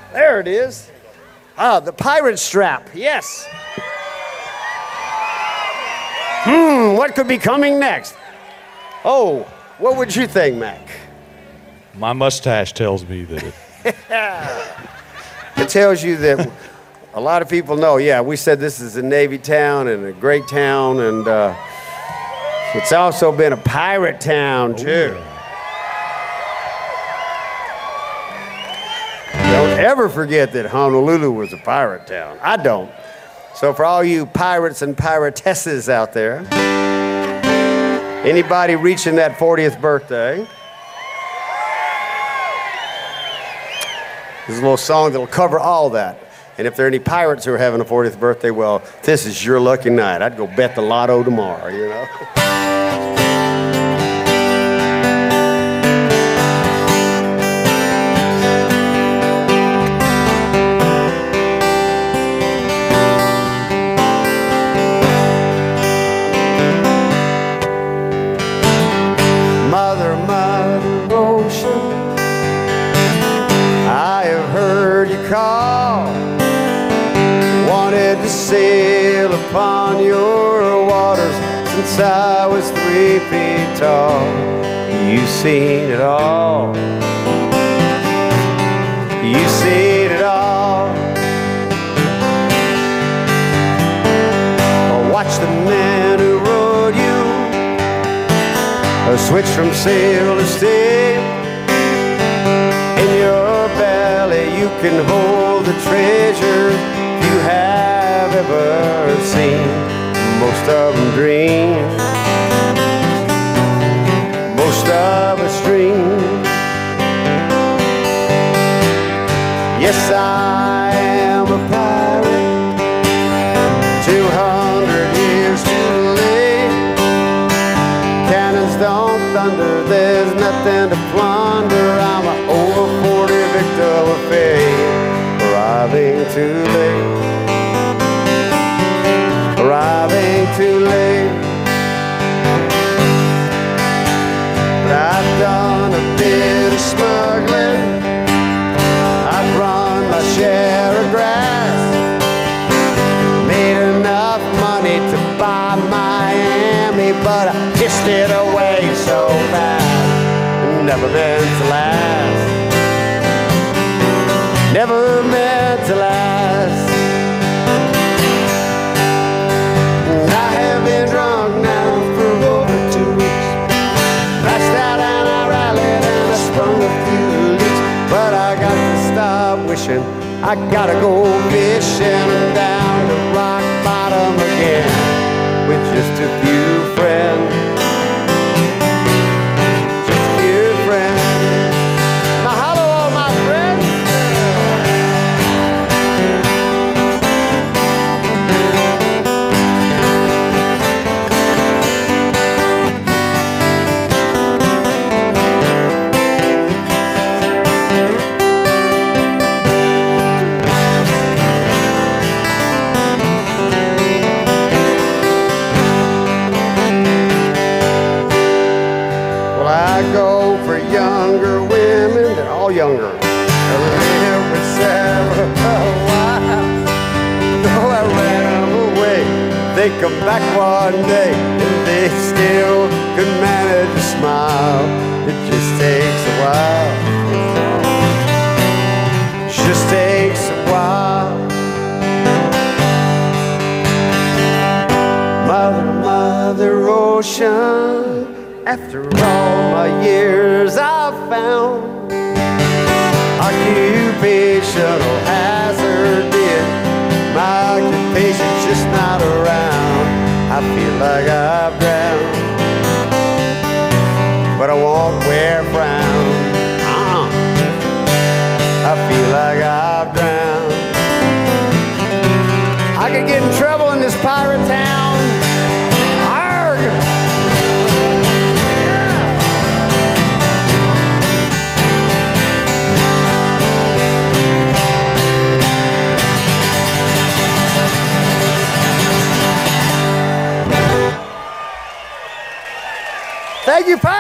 There it is. Ah, the pirate strap, yes. What could be coming next? Oh, what would you think, Mac? My mustache tells me that it... It tells you that a lot of people know, yeah, we said this is a Navy town and a great town, and it's also been a pirate town, too. Don't ever forget that Honolulu was a pirate town. I don't. So for all you pirates and piratesses out there, anybody reaching that 40th birthday, there's a little song that'll cover all that. And if there are any pirates who are having a 40th birthday, well, this is your lucky night. I'd go bet the lotto tomorrow, you know? Sail upon your waters since I was 3 feet tall. You've seen it all. You've seen it all. Watch the man who rode you switch from sail to steam. In your belly you can hold the treasure you have ever seen. Most of them dream, most of us dream. Yes, I am a pirate, 200 years too late. Cannons don't thunder, there's nothing to plunder. I'm an over 40 victim of fate, arriving too late. Arriving too late. But I've done a bit of smuggling, I've run my share of grass, made enough money to buy Miami, but I kissed it away so fast. Never meant to last. Never meant to last. Been drunk now for over 2 weeks. Passed out and I rallied and I sprung a few leaks. But I got to stop wishing. I gotta go fishing down to rock bottom again with just a few friends. Just a few friends. Now hello all my friends. I go for younger women, they're all younger. I live for several while. Though I ran them away, they come back one day and they still could manage to smile. It just takes a while. Just takes a while. Mother, Mother Ocean, after all my years I've found occupational hazard did. My occupation's just not around. I feel like I've drowned, but I won't wear a frown. I feel like I've drowned. I could get in trouble in this pirate town. Thank you,